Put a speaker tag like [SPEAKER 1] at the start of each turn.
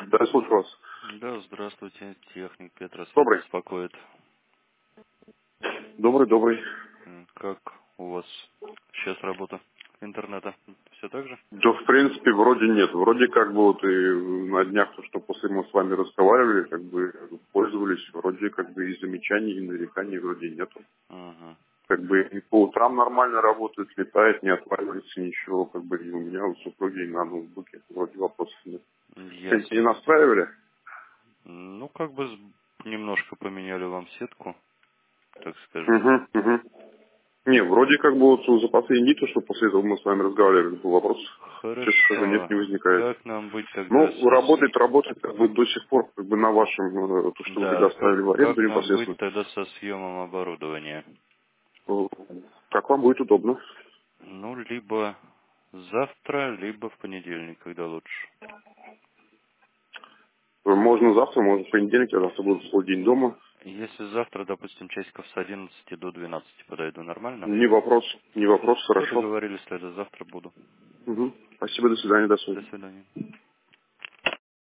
[SPEAKER 1] Да, я слушаю вас.
[SPEAKER 2] Да, здравствуйте, техник Петросвет
[SPEAKER 1] Добрый.
[SPEAKER 2] беспокоит.
[SPEAKER 1] Добрый.
[SPEAKER 2] Как у вас сейчас работа интернета? Все так же?
[SPEAKER 1] Да, в принципе, вроде нет. Вроде как бы вот и на днях, то, что после мы с вами разговаривали, как бы пользовались, вроде как бы и замечаний, и нареканий вроде нету.
[SPEAKER 2] Ага.
[SPEAKER 1] Как бы и по утрам нормально работает, летает, не отваливается ничего, как бы и у меня, у супруги, и на ноутбуке вроде вопросов нет. Кстати, не
[SPEAKER 2] Ясно.
[SPEAKER 1] настраивали?
[SPEAKER 2] Ну, как бы немножко поменяли вам сетку, так скажем.
[SPEAKER 1] Угу, угу. Не, вроде как бы вот за последние дни, то, что после этого мы с вами разговаривали, был вопрос, честно скажу, нет,
[SPEAKER 2] Хорошо.
[SPEAKER 1] не возникает.
[SPEAKER 2] Как нам быть тогда
[SPEAKER 1] Ну, работает, как бы до сих пор, как бы на вашем, то, что вы
[SPEAKER 2] Да.
[SPEAKER 1] предоставили в аренду
[SPEAKER 2] Как нам быть
[SPEAKER 1] непосредственно.
[SPEAKER 2] тогда со съемом оборудования?
[SPEAKER 1] Э, Как вам будет удобно.
[SPEAKER 2] Ну, либо завтра, либо в понедельник, когда лучше.
[SPEAKER 1] Можно завтра, можно в понедельник, я завтра буду целый день дома.
[SPEAKER 2] Если завтра, допустим, часиков с 11 до 12 подойду, нормально?
[SPEAKER 1] Не вопрос,
[SPEAKER 2] То
[SPEAKER 1] хорошо.
[SPEAKER 2] договорились, тогда завтра буду.
[SPEAKER 1] Угу. Спасибо, до свидания, до
[SPEAKER 2] До
[SPEAKER 1] свидания.
[SPEAKER 2] свидания.